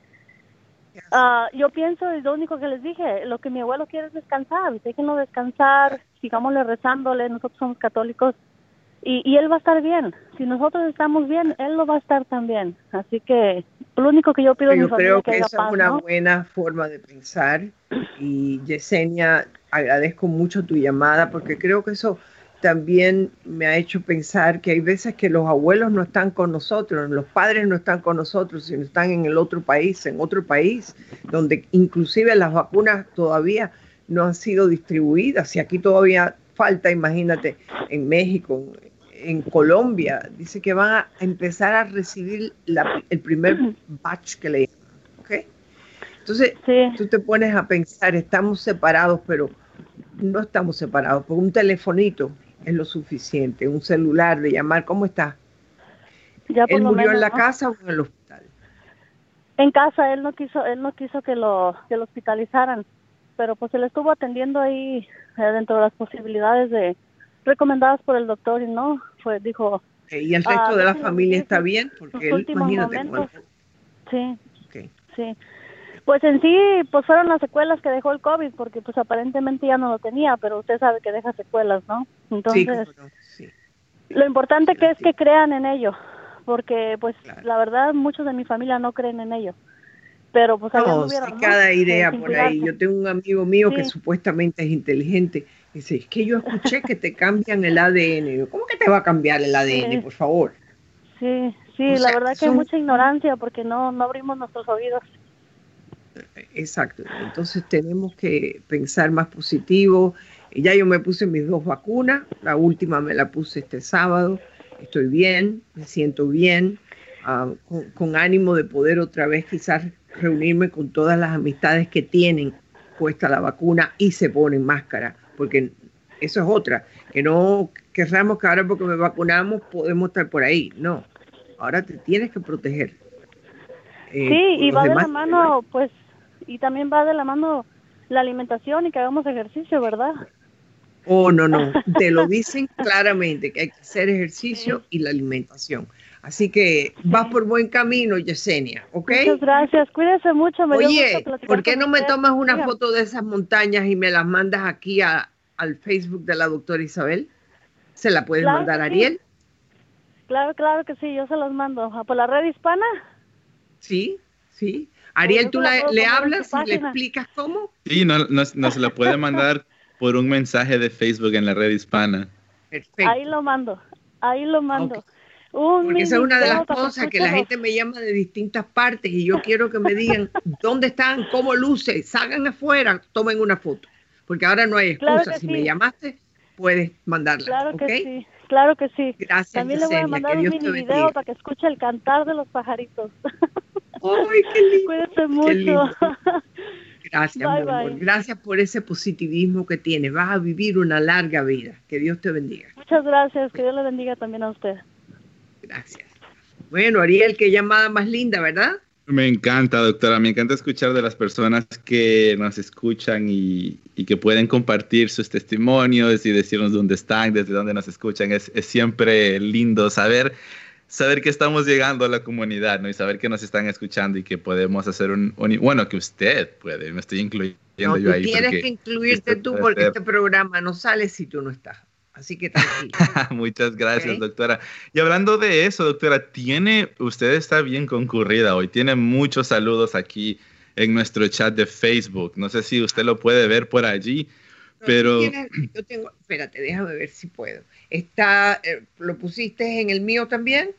N: yo pienso, y lo único que les dije, lo que mi abuelo quiere es descansar, déjenlo descansar, sigámosle rezándole, nosotros somos católicos, y él va a estar bien. Si nosotros estamos bien, él lo va a estar también. Así que lo único que yo pido a mi
C: Yo
N: familia
C: creo
N: es que
C: que
N: haya
C: esa
N: paz,
C: es una
N: ¿no?
C: buena forma de pensar y Yesenia, agradezco mucho tu llamada porque creo que eso también me ha hecho pensar que hay veces que los abuelos no están con nosotros, los padres no están con nosotros, sino están en el otro país, donde inclusive las vacunas todavía no han sido distribuidas y aquí todavía falta, imagínate, en México, en Colombia, dice que van a empezar a recibir el primer batch que le llaman, ¿ok? Entonces, tú te pones a pensar, estamos separados, pero no estamos separados, porque un telefonito es lo suficiente, un celular de llamar, ¿cómo está?
N: Ya por
C: ¿Él
N: lo
C: murió
N: menos,
C: en la
N: ¿no?
C: casa o en el hospital?
N: En casa, él no quiso que lo hospitalizaran, pero pues se le estuvo atendiendo ahí dentro de las posibilidades recomendadas por el doctor y no, dijo.
C: ¿Y el resto de la
N: déjenlo
C: familia
N: vivir
C: está
N: sus
C: bien? Porque él,
N: últimos
C: imagínate,
N: momentos.
C: cuando-
N: Sí. Pues en sí, pues fueron las secuelas que dejó el COVID, porque pues aparentemente ya no lo tenía, pero usted sabe que deja secuelas, ¿no? Entonces, lo importante que es que crean en ello, porque pues la verdad muchos de mi familia no creen en ello, pero pues allá
C: No,
N: anduvieron,
C: hay
N: ¿no?
C: cada idea
N: Sin
C: por ahí.
N: cuidarse.
C: Yo tengo un amigo mío que
N: Sí.
C: supuestamente es inteligente. Dice, es que yo escuché que te cambian el ADN. Y yo, ¿cómo que te va a cambiar el ADN,
N: Sí.
C: por favor?
N: Sí,
C: O
N: la
C: sea,
N: verdad que hay
C: son-
N: mucha ignorancia porque no abrimos nuestros oídos.
C: Exacto. Entonces tenemos que pensar más positivo. Ya yo me puse mis 2 vacunas. La última me la puse este sábado. Estoy bien, me siento bien, con ánimo de poder otra vez quizás reunirme con todas las amistades que tienen puesta la vacuna y se ponen máscara, porque eso es otra, que no querramos que ahora porque me vacunamos podemos estar por ahí. No, ahora te tienes que proteger.
N: Sí,
C: por
N: y
C: los
N: va de
C: demás.
N: la mano, pues, y también va de la mano la alimentación y que hagamos ejercicio, ¿verdad?
C: Oh, no, te lo dicen claramente, que hay que hacer ejercicio y la alimentación. Así que vas por buen camino, Yesenia, ¿ok?
N: Muchas gracias, cuídese mucho, me dio gusto
C: Oye,
N: platicar
C: ¿por qué
N: con
C: no me
N: usted.
C: tomas una
N: Dígame.
C: foto de esas montañas y me las mandas aquí a al Facebook de la doctora Isabel? ¿Se la puedes
N: Claro
C: mandar
N: que
C: a
N: sí.
C: Ariel?
N: Claro que sí, yo se los mando. ¿Por la red hispana?
C: Sí. Ariel,
N: Yo
C: ¿tú
N: se la puedo
C: le
N: poner en
C: hablas
N: su
C: y le
N: página.
C: explicas cómo?
D: Sí, nos la puede mandar por un mensaje de Facebook en la red hispana.
C: Perfecto.
N: Ahí lo mando.
C: Ok. Porque esa es
N: mini
C: una de
N: video
C: las
N: para que
C: cosas que la
N: escuchen
C: gente me llama de distintas partes y yo quiero que me digan dónde están, cómo luce, salgan afuera, tomen una foto. Porque ahora no hay excusa.
N: Claro que
C: Si
N: sí.
C: me llamaste, puedes mandarla.
N: Claro
C: ¿ok?
N: que sí, claro que sí.
C: Gracias,
N: También le voy a
C: Yesenia,
N: mandar
C: que
N: un
C: Dios te
N: mini
C: bendiga.
N: video para que escuche el cantar de los pajaritos.
C: ¡Ay, qué lindo!
N: Cuídate
C: Qué
N: mucho.
C: lindo. Gracias,
N: Bye,
C: mi amor.
N: bye.
C: Gracias por ese positivismo que tienes. Vas a vivir una larga vida. Que Dios te bendiga.
N: Muchas gracias, que Dios le bendiga también a usted.
C: Gracias. Bueno, Ariel, qué llamada más linda, ¿verdad?
D: Me encanta, doctora. Me encanta escuchar de las personas que nos escuchan y que pueden compartir sus testimonios y decirnos dónde están, desde dónde nos escuchan. Es siempre lindo saber que estamos llegando a la comunidad, ¿no? Y saber que nos están escuchando y que podemos hacer bueno, que usted puede. Me estoy incluyendo
C: No,
D: yo
C: tú
D: ahí.
C: tienes
D: porque
C: que incluirte
D: esto
C: tú
D: puede
C: porque
D: ser-
C: este programa no sale si tú no estás. Así que tranquilo.
D: Muchas gracias,
C: Ok.
D: doctora. Y hablando de eso, doctora, usted está bien concurrida hoy. Tiene muchos saludos aquí en nuestro chat de Facebook. No sé si usted lo puede ver por allí,
C: No,
D: pero
C: yo tengo, espérate, déjame ver si puedo. ¿Lo pusiste en el mío también?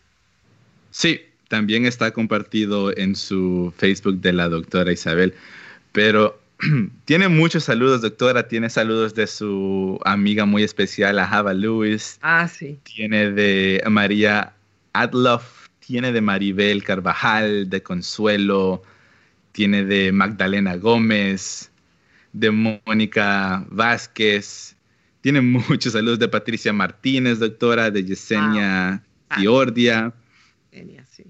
D: sí, también está compartido en su Facebook de la doctora Isabel. Pero tiene muchos saludos, doctora. Tiene saludos de su amiga muy especial, a Java Lewis.
C: Ah, sí.
D: Tiene de María Adloff, tiene de Maribel Carvajal, de Consuelo, tiene de Magdalena Gómez, de Mónica Vázquez, tiene muchos saludos de Patricia Martínez, doctora, de Yesenia Giordia.
C: Genial, sí.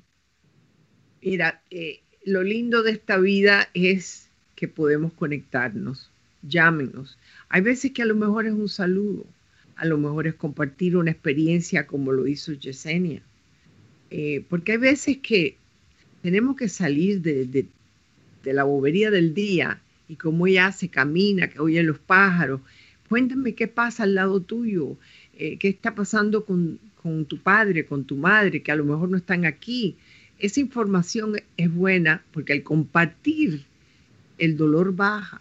C: Mira, lo lindo de esta vida es que podemos conectarnos, llámenos. Hay veces que a lo mejor es un saludo, a lo mejor es compartir una experiencia como lo hizo Yesenia. Porque hay veces que tenemos que salir de la bobería del día y como ella hace, camina, que oye los pájaros. Cuéntame qué pasa al lado tuyo, qué está pasando con tu padre, con tu madre, que a lo mejor no están aquí. Esa información es buena porque al compartir el dolor baja,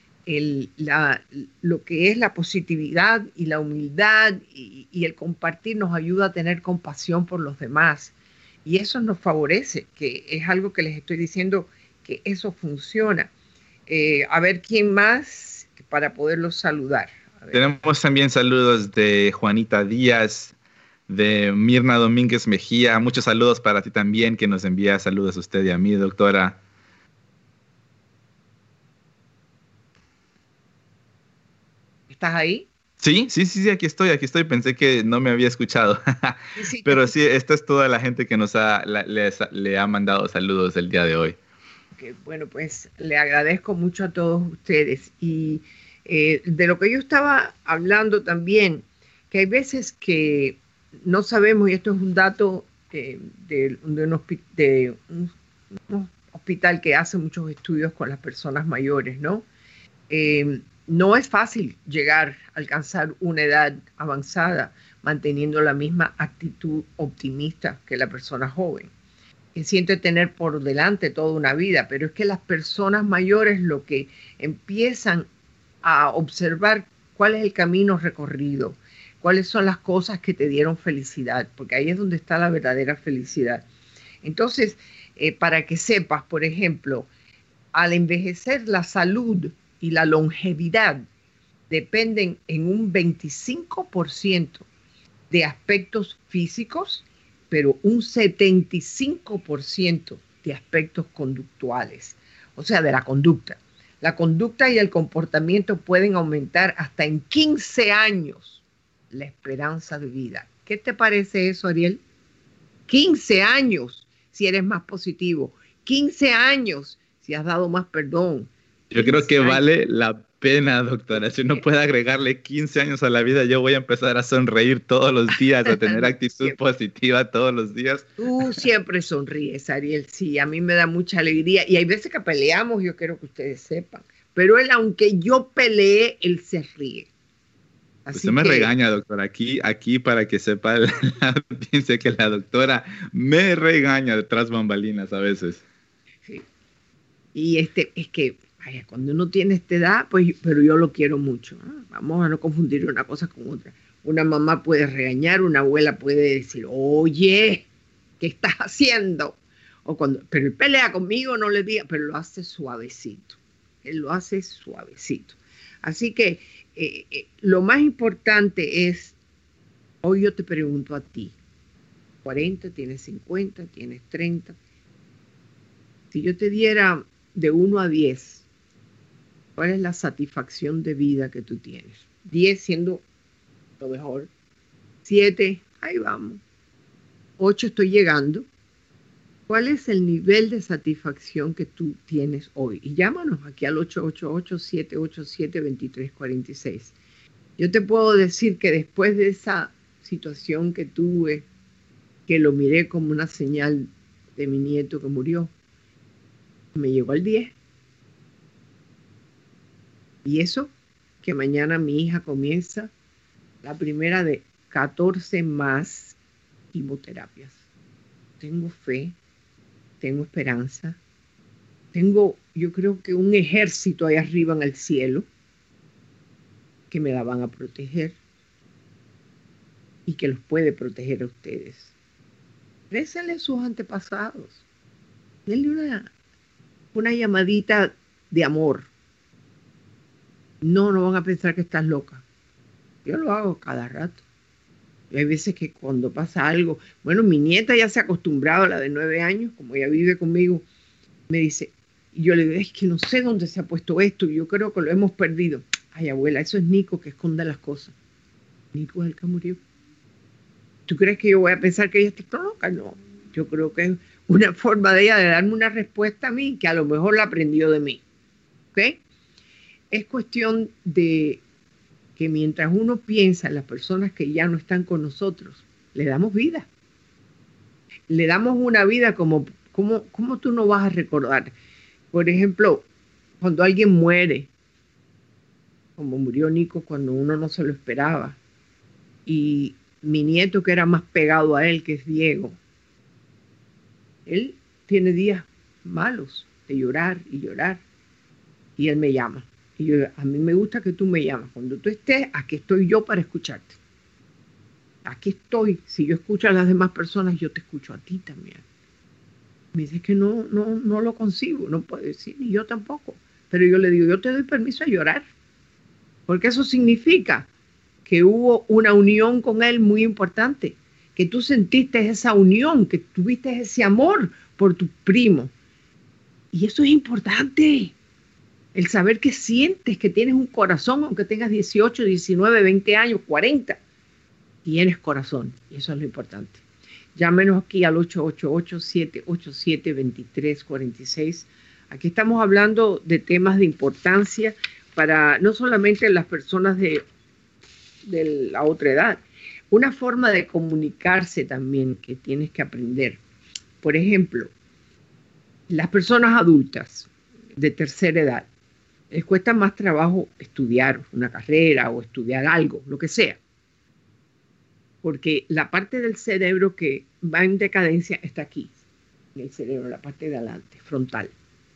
C: lo que es la positividad y la humildad y el compartir nos ayuda a tener compasión por los demás. Y eso nos favorece, que es algo que les estoy diciendo, que eso funciona. A ver quién más para poderlos saludar.
D: Tenemos también saludos de Juanita Díaz, de Mirna Domínguez Mejía. Muchos saludos para ti también, que nos envía saludos a usted y a mí, doctora.
C: ¿Estás ahí?
D: Sí, aquí estoy. Pensé que no me había escuchado. Pero sí, esta es toda la gente que le ha mandado saludos el día de hoy.
C: Okay, bueno, pues le agradezco mucho a todos ustedes. Y de lo que yo estaba hablando también, que hay veces que no sabemos, y esto es un dato de un hospital que hace muchos estudios con las personas mayores, ¿no? No es fácil alcanzar una edad avanzada manteniendo la misma actitud optimista que la persona joven, que siente tener por delante toda una vida, pero es que las personas mayores lo que empiezan a observar cuál es el camino recorrido, cuáles son las cosas que te dieron felicidad, porque ahí es donde está la verdadera felicidad. Entonces, para que sepas, por ejemplo, al envejecer la salud y la longevidad dependen en un 25% de aspectos físicos, pero un 75% de aspectos conductuales, o sea, de la conducta. La conducta y el comportamiento pueden aumentar hasta en 15 años la esperanza de vida. ¿Qué te parece eso, Ariel? 15 años si eres más positivo, 15 años si has dado más perdón.
D: Yo creo que vale la pena, doctora. Si uno puede agregarle 15 años a la vida, yo voy a empezar a sonreír todos los días, a tener actitud positiva todos los días.
C: Tú siempre sonríes, Ariel. Sí, a mí me da mucha alegría. Y hay veces que peleamos, yo quiero que ustedes sepan. Pero él, aunque yo pelee, él se ríe.
D: Usted me regaña, doctora. Aquí para que sepa, piense que la doctora me regaña detrás bambalinas a veces.
C: Sí. Y es que, vaya, cuando uno tiene esta edad, pues, pero yo lo quiero mucho, ¿no? Vamos a no confundir una cosa con otra. Una mamá puede regañar, una abuela puede decir, oye, ¿qué estás haciendo? Pero él pelea conmigo, no le diga, pero lo hace suavecito. Él lo hace suavecito. Así que lo más importante es, hoy yo te pregunto a ti, 40, tienes 50, tienes 30. Si yo te diera de 1 a 10, ¿cuál es la satisfacción de vida que tú tienes? 10 siendo lo mejor. 7, ahí vamos. 8, estoy llegando. ¿Cuál es el nivel de satisfacción que tú tienes hoy? Y llámanos aquí al 888-787-2346. Yo te puedo decir que después de esa situación que tuve, que lo miré como una señal de mi nieto que murió, me llegó al 10. Y eso, que mañana mi hija comienza la primera de 14 más quimioterapias. Tengo fe, tengo esperanza, yo creo que un ejército ahí arriba en el cielo que me la van a proteger y que los puede proteger a ustedes. Récenle a sus antepasados. Denle una llamadita de amor. No van a pensar que estás loca. Yo lo hago cada rato. Y hay veces que cuando pasa algo, bueno, mi nieta ya se ha acostumbrado, a la de 9 años, como ella vive conmigo, me dice, y yo le digo, es que no sé dónde se ha puesto esto, y yo creo que lo hemos perdido. Ay, abuela, eso es Nico que esconde las cosas. Nico es el que murió. ¿Tú crees que yo voy a pensar que ella está loca? No, yo creo que es una forma de ella de darme una respuesta a mí, que a lo mejor la aprendió de mí. ¿Ok? Es cuestión de que mientras uno piensa en las personas que ya no están con nosotros, le damos vida. Le damos una vida como tú no vas a recordar. Por ejemplo, cuando alguien muere, como murió Nico cuando uno no se lo esperaba, y mi nieto que era más pegado a él, que es Diego, él tiene días malos de llorar y llorar, y él me llama. Y yo, a mí me gusta que tú me llamas. Cuando tú estés, aquí estoy yo para escucharte. Aquí estoy. Si yo escucho a las demás personas, yo te escucho a ti también. Me dice que no lo consigo, no puedo decir, ni yo tampoco. Pero yo le digo, yo te doy permiso a llorar. Porque eso significa que hubo una unión con él muy importante. Que tú sentiste esa unión, que tuviste ese amor por tu primo. Y eso es importante. El saber que sientes, que tienes un corazón, aunque tengas 18, 19, 20 años, 40, tienes corazón. Y eso es lo importante. Llámenos aquí al 888-787-2346. Aquí estamos hablando de temas de importancia para no solamente las personas de la otra edad. Una forma de comunicarse también que tienes que aprender. Por ejemplo, las personas adultas de tercera edad, les cuesta más trabajo estudiar una carrera o estudiar algo, lo que sea. Porque la parte del cerebro que va en decadencia está aquí, en el cerebro, la parte de adelante, frontal.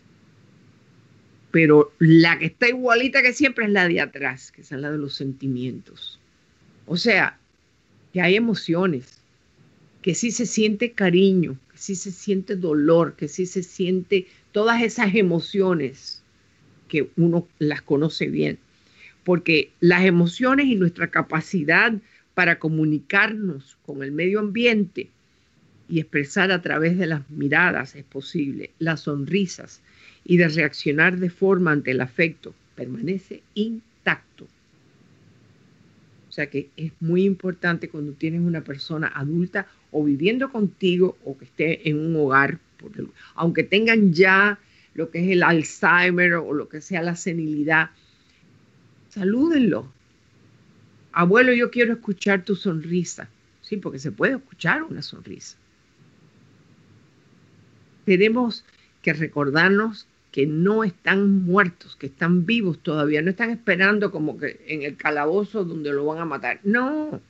C: Pero la que está igualita que siempre es la de atrás, que es la de los sentimientos. O sea, que hay emociones, que sí se siente cariño, que sí se siente dolor, que sí se siente todas esas emociones que uno las conoce bien, porque las emociones y nuestra capacidad para comunicarnos con el medio ambiente y expresar a través de las miradas es posible, las sonrisas y de reaccionar de forma ante el afecto permanece intacto. O sea que es muy importante cuando tienes una persona adulta o viviendo contigo o que esté en un hogar, aunque tengan ya lo que es el Alzheimer o lo que sea la senilidad, salúdenlo. Abuelo, yo quiero escuchar tu sonrisa. Sí, porque se puede escuchar una sonrisa. Tenemos que recordarnos que no están muertos, que están vivos todavía, no están esperando como que en el calabozo donde lo van a matar. No.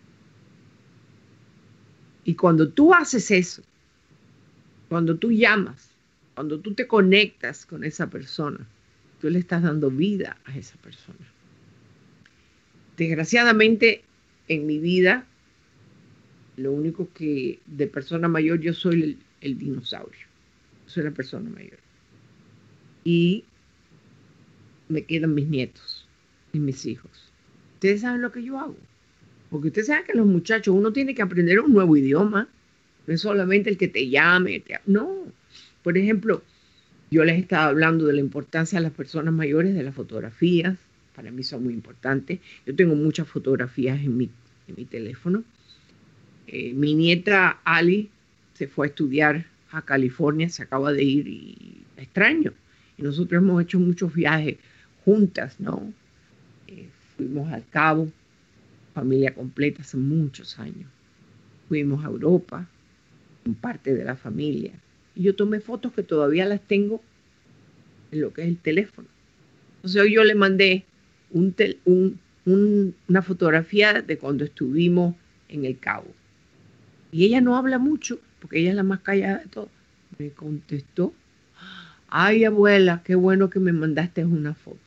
C: Y cuando tú haces eso, cuando tú llamas, cuando tú te conectas con esa persona, tú le estás dando vida a esa persona. Desgraciadamente, en mi vida, lo único que de persona mayor, yo soy el dinosaurio. Soy la persona mayor. Y me quedan mis nietos y mis hijos. Ustedes saben lo que yo hago. Porque ustedes saben que los muchachos, uno tiene que aprender un nuevo idioma. No es solamente el que te llame. No. Por ejemplo, yo les estaba hablando de la importancia de las personas mayores, de las fotografías. Para mí son muy importantes. Yo tengo muchas fotografías en mi teléfono. Mi nieta Ali se fue a estudiar a California, se acaba de ir y la extraño. Y nosotros hemos hecho muchos viajes juntas, ¿no? Fuimos al Cabo, familia completa, hace muchos años. Fuimos a Europa, con parte de la familia. Y yo tomé fotos que todavía las tengo en lo que es el teléfono. Entonces hoy yo le mandé una fotografía de cuando estuvimos en el Cabo. Y ella no habla mucho, porque ella es la más callada de todas. Me contestó: ay, abuela, qué bueno que me mandaste una foto.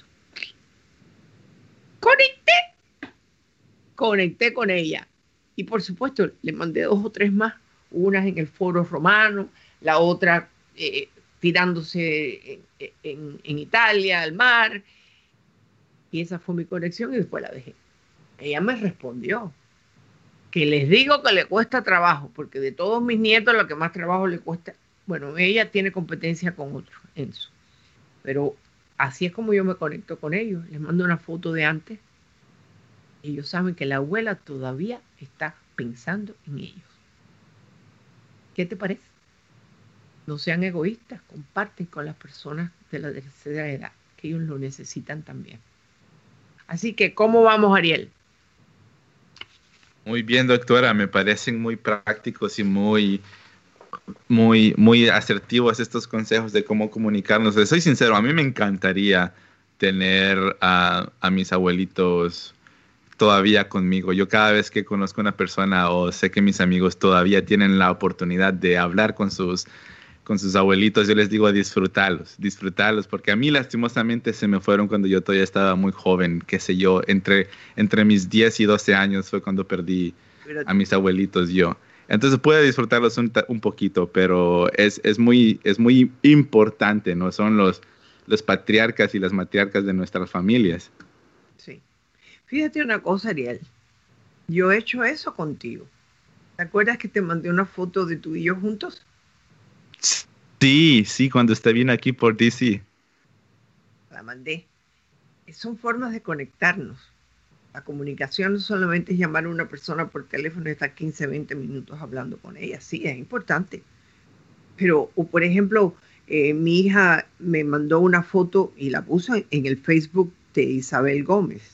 C: Conecté con ella. Y por supuesto, le mandé 2 o 3 más. Unas en el Foro Romano, la otra tirándose en Italia, al mar. Y esa fue mi conexión y después la dejé. Ella me respondió que les digo que le cuesta trabajo, porque de todos mis nietos lo que más trabajo le cuesta, bueno, ella tiene competencia con otros, Enzo. Pero así es como yo me conecto con ellos. Les mando una foto de antes. Ellos saben que la abuela todavía está pensando en ellos. ¿Qué te parece? No sean egoístas, comparten con las personas de la tercera edad, que ellos lo necesitan también. Así que, ¿cómo vamos, Ariel?
D: Muy bien, doctora. Me parecen muy prácticos y muy asertivos estos consejos de cómo comunicarnos. Les soy sincero, a mí me encantaría tener a mis abuelitos todavía conmigo. Yo cada vez que conozco a una persona o sé que mis amigos todavía tienen la oportunidad de hablar con sus abuelitos, yo les digo disfrutarlos, porque a mí lastimosamente se me fueron cuando yo todavía estaba muy joven, qué sé yo, entre mis 10 y 12 años fue cuando perdí a mis abuelitos yo. Entonces puedo disfrutarlos un poquito, pero es muy importante, ¿no? Son los patriarcas y las matriarcas de nuestras familias.
C: Sí. Fíjate una cosa, Ariel. Yo he hecho eso contigo. ¿Te acuerdas que te mandé una foto de tú y yo juntos?
D: Sí, cuando usted vino aquí por DC.
C: La mandé. Son formas de conectarnos. La comunicación no solamente es llamar a una persona por teléfono y estar 15, 20 minutos hablando con ella. Sí, es importante. Pero, por ejemplo, mi hija me mandó una foto y la puso en el Facebook de Isabel Gómez,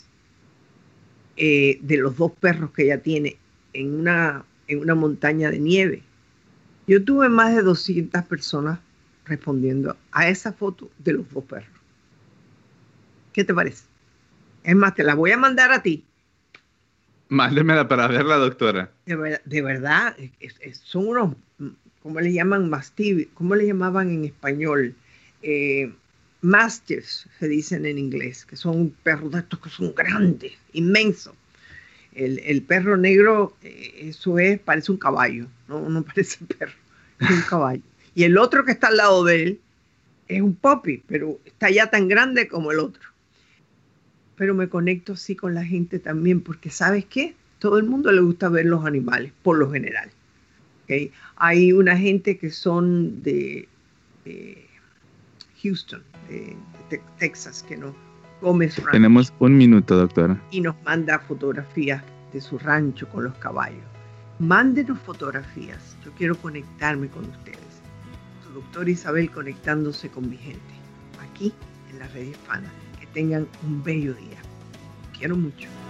C: de los 2 perros que ella tiene en una montaña de nieve. Yo tuve más de 200 personas respondiendo a esa foto de los 2 perros. ¿Qué te parece? Es más, te la voy a mandar a ti.
D: Mándemela para verla, doctora.
C: De verdad, son unos, ¿cómo le llaman? Mastiff, ¿cómo le llamaban en español? Mastiffs, se dicen en inglés, que son perros de estos que son grandes, inmensos. El perro negro, parece un caballo, no parece perro, es un caballo. Y el otro que está al lado de él es un puppy, pero está ya tan grande como el otro. Pero me conecto así con la gente también, porque ¿sabes qué? Todo el mundo le gusta ver los animales, por lo general. ¿Okay? Hay una gente que son de Houston, de Texas, que no Gómez Ranch.
D: Tenemos 1 minuto, doctora.
C: Y nos manda fotografías de su rancho con los caballos. Mándenos fotografías. Yo quiero conectarme con ustedes. Su doctora Isabel conectándose con mi gente. Aquí en la Red Hispana. Que tengan un bello día. Quiero mucho.